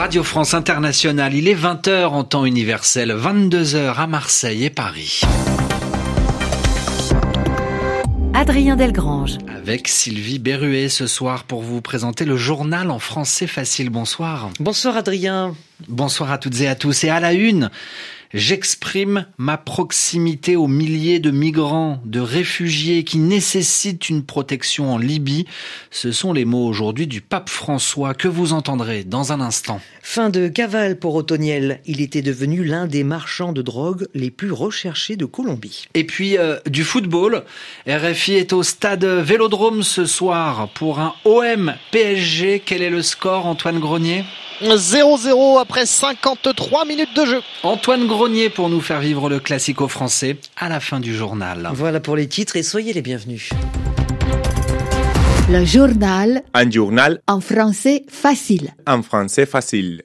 Radio France Internationale, il est 20h en temps universel, 22h à Marseille et Paris. Adrien Delgrange. Avec Sylvie Berruet ce soir pour vous présenter le journal en français facile. Bonsoir. Bonsoir Adrien. Bonsoir à toutes et à tous. Et à la une, j'exprime ma proximité aux milliers de migrants, de réfugiés qui nécessitent une protection en Libye. Ce sont les mots aujourd'hui du pape François que vous entendrez dans un instant. Fin de cavale pour Otoniel. Il était devenu l'un des marchands de drogue les plus recherchés de Colombie. Et puis du football. RFI est au stade Vélodrome ce soir pour un OM PSG. Quel est le score, Antoine Grenier ? 0-0 après 53 minutes de jeu. Antoine Grenier pour nous faire vivre le classico français à la fin du journal. Voilà pour les titres et soyez les bienvenus. Le journal. Un journal en français facile. En français facile.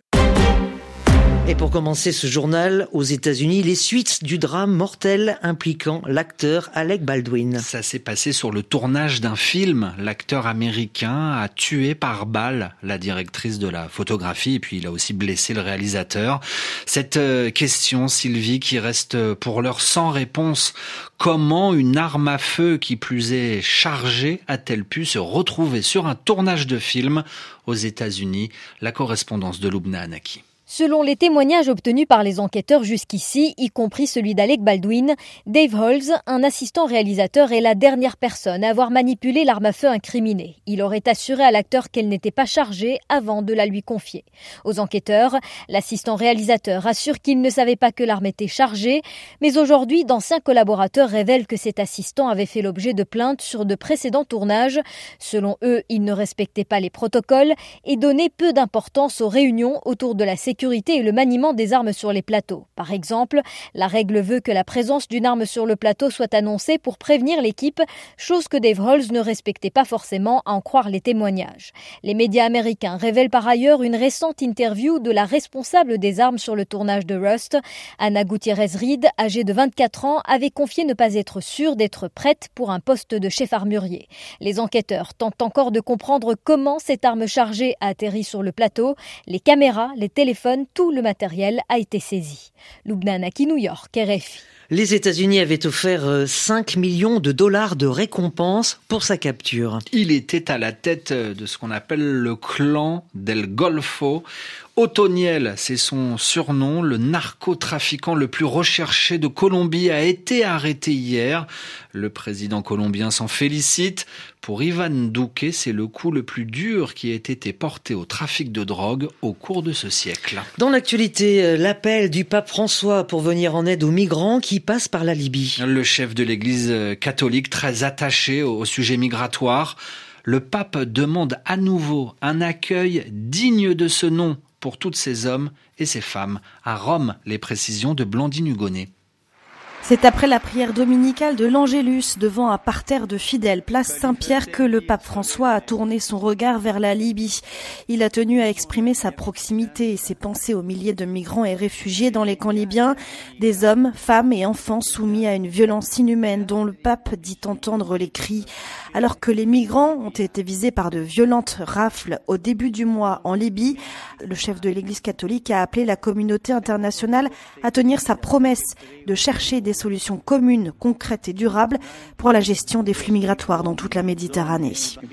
Et pour commencer ce journal, aux États-Unis, les suites du drame mortel impliquant l'acteur Alec Baldwin. Ça s'est passé sur le tournage d'un film. L'acteur américain a tué par balle la directrice de la photographie et puis il a aussi blessé le réalisateur. Cette question, Sylvie, qui reste pour l'heure sans réponse. Comment une arme à feu qui plus est chargée a-t-elle pu se retrouver sur un tournage de film aux États-Unis? La correspondance de Loubna Anaki. Selon les témoignages obtenus par les enquêteurs jusqu'ici, y compris celui d'Alec Baldwin, Dave Holz, un assistant réalisateur, est la dernière personne à avoir manipulé l'arme à feu incriminée. Il aurait assuré à l'acteur qu'elle n'était pas chargée avant de la lui confier. Aux enquêteurs, l'assistant réalisateur assure qu'il ne savait pas que l'arme était chargée, mais aujourd'hui, d'anciens collaborateurs révèlent que cet assistant avait fait l'objet de plaintes sur de précédents tournages. Selon eux, il ne respectait pas les protocoles et donnait peu d'importance aux réunions autour de la sécurité et le maniement des armes sur les plateaux. Par exemple, la règle veut que la présence d'une arme sur le plateau soit annoncée pour prévenir l'équipe, chose que Dave Holz ne respectait pas forcément, à en croire les témoignages. Les médias américains révèlent par ailleurs une récente interview de la responsable des armes sur le tournage de Rust. Anna Gutiérrez-Reed, âgée de 24 ans, avait confié ne pas être sûre d'être prête pour un poste de chef armurier. Les enquêteurs tentent encore de comprendre comment cette arme chargée a atterri sur le plateau. Les caméras, les téléphones, tout le matériel a été saisi. Loubna Anaki, New York, RFI. Les États-Unis avaient offert 5 millions de dollars de récompense pour sa capture. Il était à la tête de ce qu'on appelle le clan del Golfo. Otoniel, c'est son surnom. Le narcotrafiquant le plus recherché de Colombie a été arrêté hier. Le président colombien s'en félicite. Pour Ivan Duque, c'est le coup le plus dur qui ait été porté au trafic de drogue au cours de ce siècle. Dans l'actualité, l'appel du pape François pour venir en aide aux migrants qui passent par la Libye. Le chef de l'Église catholique, très attaché au sujet migratoire, le pape demande à nouveau un accueil digne de ce nom pour tous ces hommes et ces femmes. À Rome, les précisions de Blandine Hugonnet. C'est après la prière dominicale de l'Angélus devant un parterre de fidèles, place Saint-Pierre, que le pape François a tourné son regard vers la Libye. Il a tenu à exprimer sa proximité et ses pensées aux milliers de migrants et réfugiés dans les camps libyens, des hommes, femmes et enfants soumis à une violence inhumaine dont le pape dit entendre les cris. Alors que les migrants ont été visés par de violentes rafles au début du mois en Libye, le chef de l'Église catholique a appelé la communauté internationale à tenir sa promesse de chercher des solutions communes, concrètes et durables pour la gestion des flux migratoires dans toute la Méditerranée.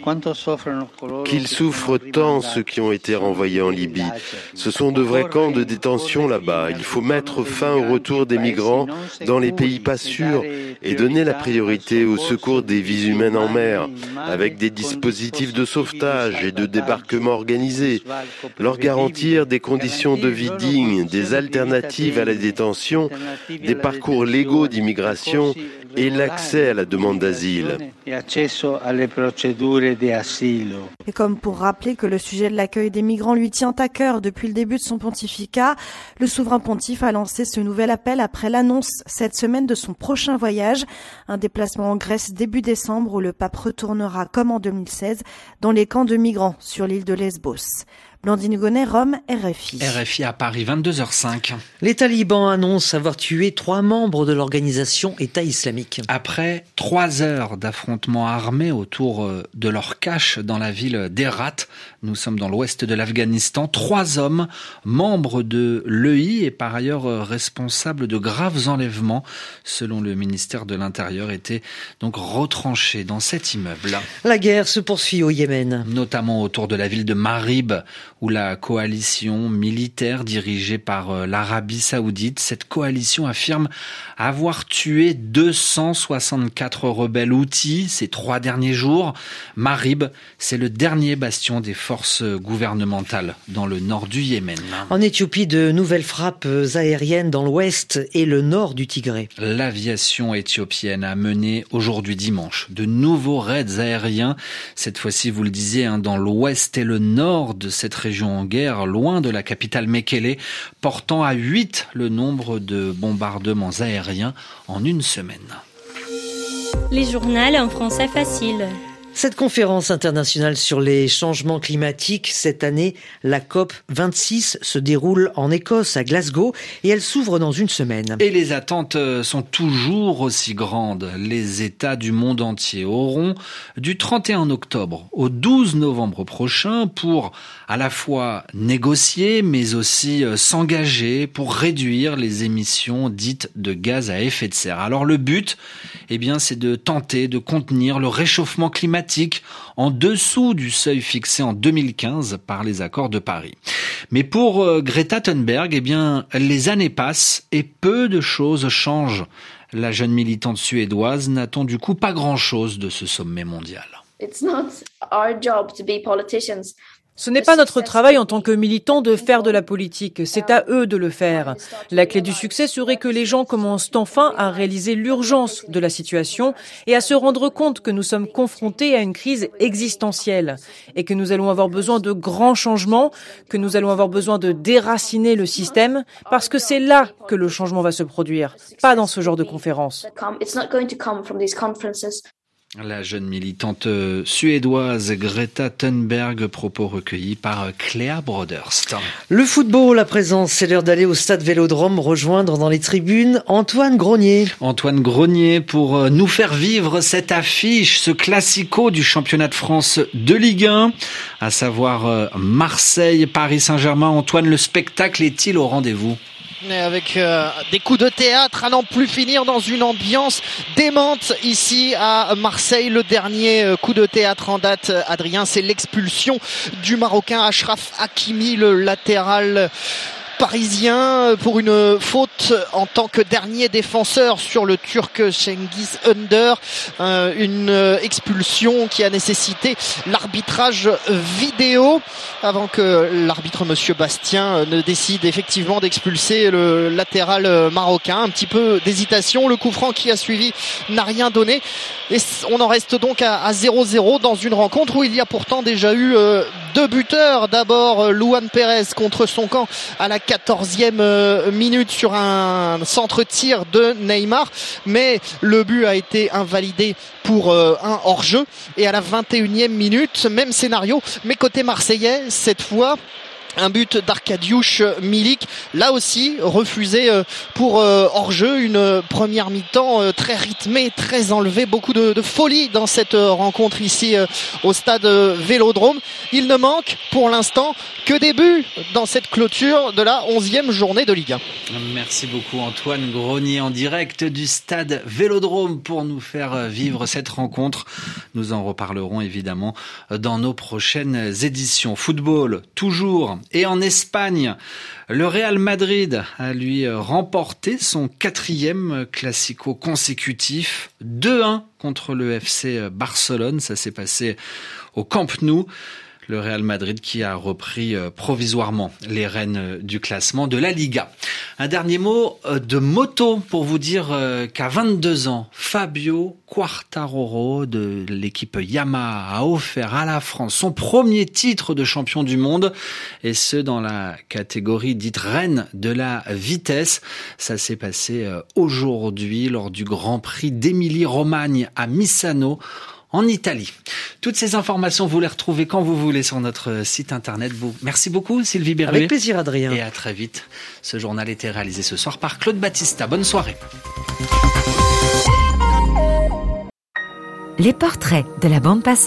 Qu'ils souffrent tant ceux qui ont été renvoyés en Libye. Ce sont de vrais camps de détention là-bas. Il faut mettre fin au retour des migrants dans les pays pas sûrs et donner la priorité au secours des vies humaines en mer, avec des dispositifs de sauvetage et de débarquement organisés, leur garantir des conditions de vie dignes, des alternatives à la détention, des parcours légaux d'immigration et l'accès à la demande d'asile. Et comme pour rappeler que le sujet de l'accueil des migrants lui tient à cœur depuis le début de son pontificat, le souverain pontife a lancé ce nouvel appel après l'annonce cette semaine de son prochain voyage, un déplacement en Grèce début décembre où le pape retournera comme en 2016 dans les camps de migrants sur l'île de Lesbos. Blandine Gonnet, Rome, RFI. RFI à Paris, 22h05. Les talibans annoncent avoir tué 3 membres de l'organisation État islamique. Après 3 heures d'affrontements armés autour de leur cache dans la ville d'Herat, nous sommes dans l'ouest de l'Afghanistan, 3 hommes, membres de l'EI et par ailleurs responsables de graves enlèvements, selon le ministère de l'Intérieur, étaient donc retranchés dans cet immeuble. La guerre se poursuit au Yémen. Notamment autour de la ville de Marib, où la coalition militaire dirigée par l'Arabie Saoudite, cette coalition affirme avoir tué 264 rebelles houthis ces 3 derniers jours. Marib, c'est le dernier bastion des forces gouvernementales dans le nord du Yémen. En Éthiopie, de nouvelles frappes aériennes dans l'ouest et le nord du Tigré. L'aviation éthiopienne a mené aujourd'hui dimanche de nouveaux raids aériens. Cette fois-ci, vous le disiez, dans l'ouest et le nord de cette région en guerre, loin de la capitale Mekele, portant à 8 le nombre de bombardements aériens en une semaine. Les journaux en français facile. Cette conférence internationale sur les changements climatiques, cette année, la COP 26 se déroule en Écosse, à Glasgow, et elle s'ouvre dans une semaine. Et les attentes sont toujours aussi grandes. Les États du monde entier auront du 31 octobre au 12 novembre prochain pour à la fois négocier, mais aussi s'engager pour réduire les émissions dites de gaz à effet de serre. Alors le but, c'est de tenter de contenir le réchauffement climatique en dessous du seuil fixé en 2015 par les accords de Paris. Mais pour Greta Thunberg, les années passent et peu de choses changent. La jeune militante suédoise n'attend du coup pas grand-chose de ce sommet mondial. It's not our job to be politicians. Ce n'est pas notre travail en tant que militants de faire de la politique, c'est à eux de le faire. La clé du succès serait que les gens commencent enfin à réaliser l'urgence de la situation et à se rendre compte que nous sommes confrontés à une crise existentielle et que nous allons avoir besoin de grands changements, que nous allons avoir besoin de déraciner le système, parce que c'est là que le changement va se produire, pas dans ce genre de conférences. La jeune militante suédoise Greta Thunberg, propos recueillis par Cléa Broderst. Le football à présent, c'est l'heure d'aller au stade Vélodrome rejoindre dans les tribunes Antoine Grenier. Antoine Grenier pour nous faire vivre cette affiche, ce classico du championnat de France de Ligue 1, à savoir Marseille-Paris Saint-Germain. Antoine, le spectacle est-il au rendez-vous ? Avec des coups de théâtre à n'en plus finir dans une ambiance démente ici à Marseille. Le dernier coup de théâtre en date, Adrien, c'est l'expulsion du Marocain Achraf Hakimi, le latéral parisien, pour une faute en tant que dernier défenseur sur le Turc Cengiz Under, une expulsion qui a nécessité l'arbitrage vidéo avant que l'arbitre Monsieur Bastien ne décide effectivement d'expulser le latéral marocain. Un petit peu d'hésitation, le coup franc qui a suivi n'a rien donné et on en reste donc à 0-0 dans une rencontre où il y a pourtant déjà eu 2 buteurs. D'abord Luan Pérez contre son camp à la 14e minute sur un centre-tir de Neymar, mais le but a été invalidé pour un hors-jeu. Et à la 21e minute, même scénario, mais côté marseillais, cette fois un but d'Arkadiusz Milik, là aussi refusé pour hors-jeu. Une première mi-temps très rythmée, très enlevée, beaucoup de folie dans cette rencontre ici au stade Vélodrome. Il ne manque pour l'instant que des buts dans cette clôture de la 11e journée de Ligue 1. Merci beaucoup Antoine Grenier en direct du stade Vélodrome pour nous faire vivre cette rencontre. Nous en reparlerons évidemment dans nos prochaines éditions. Football, toujours. Et en Espagne, le Real Madrid a lui remporté son 4e classico consécutif, 2-1 contre le FC Barcelone. Ça s'est passé au Camp Nou. Le Real Madrid qui a repris provisoirement les rênes du classement de la Liga. Un dernier mot de moto pour vous dire qu'à 22 ans, Fabio Quartararo de l'équipe Yamaha a offert à la France son premier titre de champion du monde, et ce dans la catégorie dite reine de la vitesse. Ça s'est passé aujourd'hui lors du Grand Prix d'Émilie-Romagne à Misano en Italie. Toutes ces informations, vous les retrouvez quand vous voulez sur notre site internet. Merci beaucoup Sylvie Berruet. Avec plaisir Adrien. Et à très vite. Ce journal était réalisé ce soir par Claude Battista. Bonne soirée. Les portraits de la bande passante.